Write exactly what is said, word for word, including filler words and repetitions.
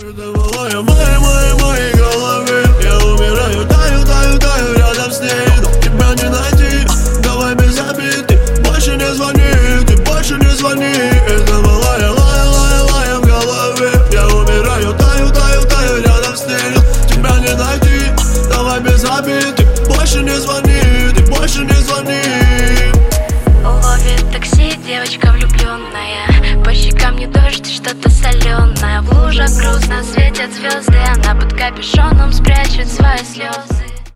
Это была в моей, моей, моей голове. Я умираю, таю, таю, таю рядом с ней. Но тебя не найти, давай без обид. Ты больше не звони, ты больше не звони. Это была я, лая, лая, лая в голове. Я умираю, таю, таю, таю рядом с ней. Но тебя не найти, давай без обид. Ты больше не звони, ты больше не звони. Ловит такси девочка влюбленная. По щекам не дождь, что-то соленое. В лужах грустно светят звезды. Она под капюшоном спрячет свои слезы.